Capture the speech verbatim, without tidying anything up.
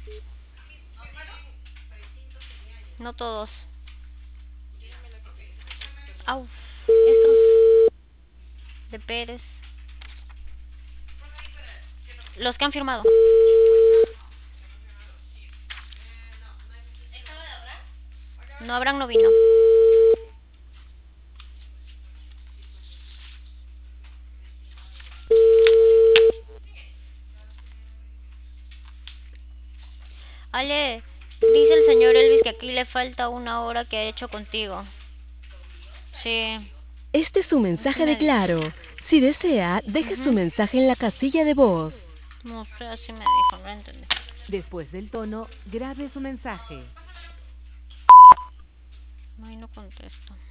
No todos. Au. Estos de Pérez. Los que han firmado. No, Abraham no vino. Ale, dice el señor Elvis que aquí le falta una hora que ha hecho contigo. Sí, Este es su así mensaje de me dijo. Claro. Si desea, deje su Ujú. mensaje en la casilla de voz. No sé, así me dijo, no entendí. Después del tono, grabe su mensaje. Ay, no contesto.